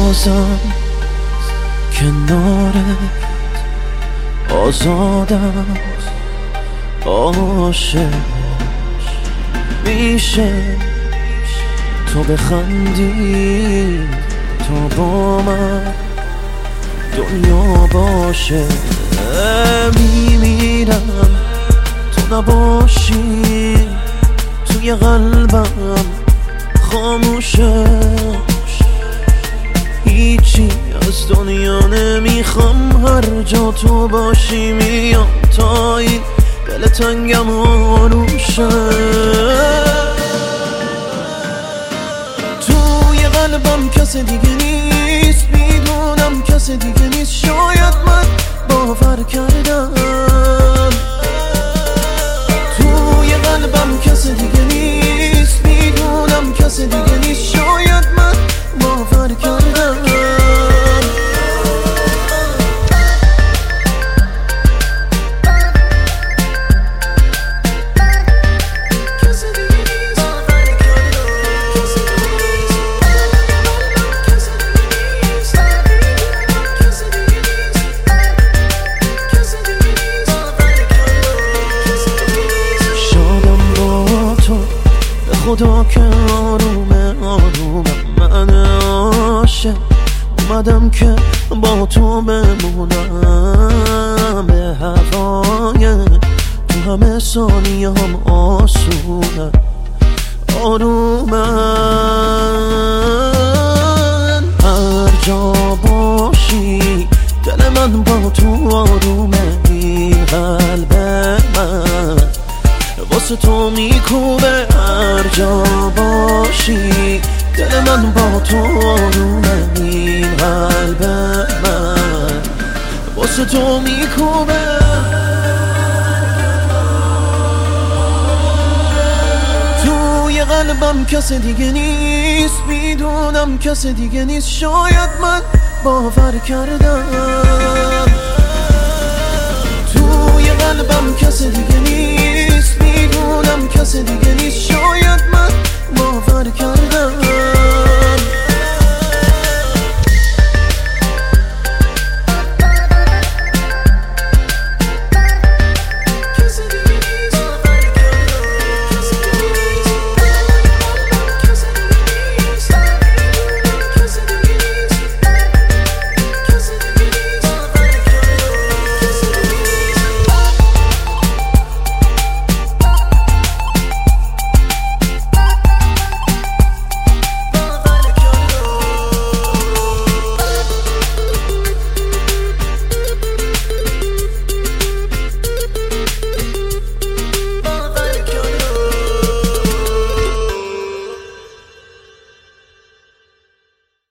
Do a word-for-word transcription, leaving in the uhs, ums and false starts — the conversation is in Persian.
بازم کنارت آزادم، عاشق میشه تو بخندی تا با من دنیا باشه. میمیرم تو نباشی، توی قلبم خاموشه، هیچی از دنیا نمیخوام، هر جا تو باشی میام تا این دل تنگم آروشه. توی قلبم کس دیگه نیست، میدونم کس دیگه نیست، شاید من باور کردم. توی قلبم کس دیگه نیست، میدونم کس دیگه نیست، شاید من باور کردم. خدا که آرومه آرومه، من عاشق اومدم که با تو بمونم، به هوای تو همه ثانیه هم آسونه آرومن. هر جا باشی دل من با تو آرومه، این قلب من واسه تو میکوبه. هر جا باشی دل من با تو آرومه، این قلب من واسه تو میکوبه. توی قلبم کس دیگه نیست، میدونم کس دیگه نیست، شاید من باور کردم. توی قلبم کس دیگه نیست، میدونم کس دیگه نیست،